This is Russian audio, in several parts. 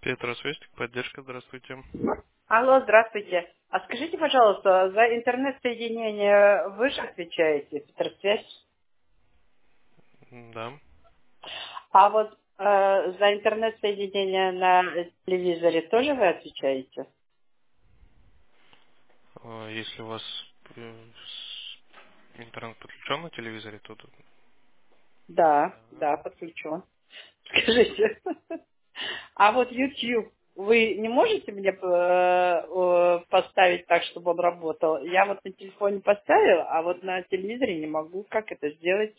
Петросвязь, поддержка, здравствуйте. Алло, здравствуйте. А скажите, пожалуйста, за интернет-соединение вы же отвечаете, Петросвязь? Да. А вот за интернет-соединение на телевизоре тоже вы отвечаете? Если у вас интернет подключен на телевизоре, то Да, да. да, подключен. Скажите. А вот YouTube вы не можете мне поставить так, чтобы он работал? Я вот на телефоне поставила, а вот на телевизоре не могу. Как это сделать?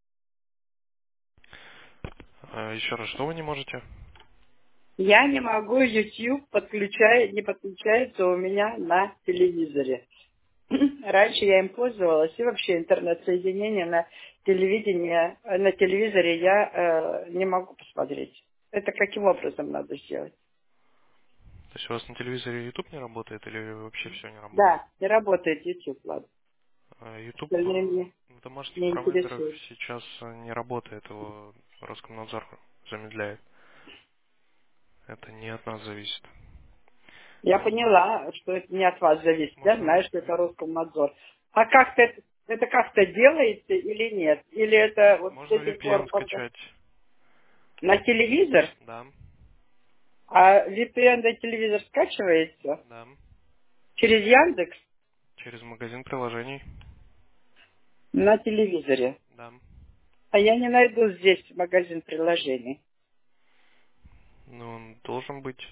Еще раз, что вы не можете? Я не могу YouTube не подключается у меня на телевизоре. Раньше я им пользовалась, и вообще интернет-соединение на телевидении, на телевизоре я не могу посмотреть. Это каким образом надо сделать? То есть у вас на телевизоре YouTube не работает или вообще все не работает? Да, не работает YouTube, ладно. YouTube Остальные мне в домашних не провайдерах интересует. сейчас не работает, его Роскомнадзор замедляет. Это не от нас зависит. Я Поэтому поняла, что это не от вас зависит. Я можно... знаю, что это Роскомнадзор. А как-то это как-то делается или нет? Или это вот с Можно этих пор VPN скачать. на телевизор? Да, А VPN на телевизор скачивается да. через Яндекс Через магазин приложений. на телевизоре. Да. А я не найду здесь магазин приложений. Ну, он должен быть.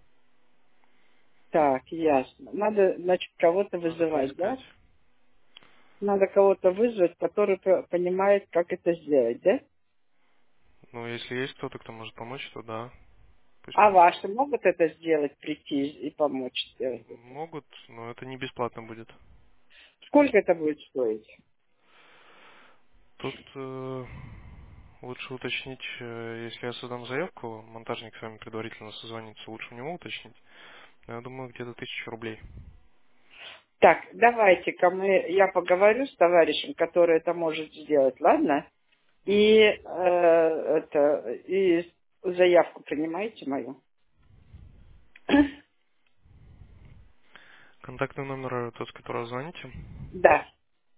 Так, ясно. Надо, значит, кого-то Надо вызывать, поискать. да? Надо кого-то вызвать, который понимает, как это сделать, да? Ну, если есть кто-то, кто может помочь, то да, пусть А просят. ваши могут это сделать, прийти и помочь сделать это? Могут, но это не бесплатно будет. Сколько это будет стоить? Тут лучше уточнить, если я создам заявку, монтажник с вами предварительно созвонится, лучше у него уточнить. Но я думаю, где-то 1000 рублей. Так, давайте-ка я поговорю с товарищем, который это может сделать, ладно? И Мгм. и заявку принимаете мою? Контактный номер тот, с которого звоните. Да.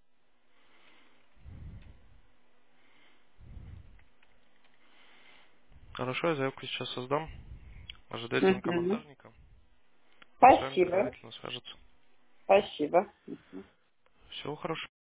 Хорошо, я заявку сейчас создам. Ожидать звонка Мгм. монтажника. Он с вами Спасибо. предварительно свяжется. Спасибо. Всего хорошего.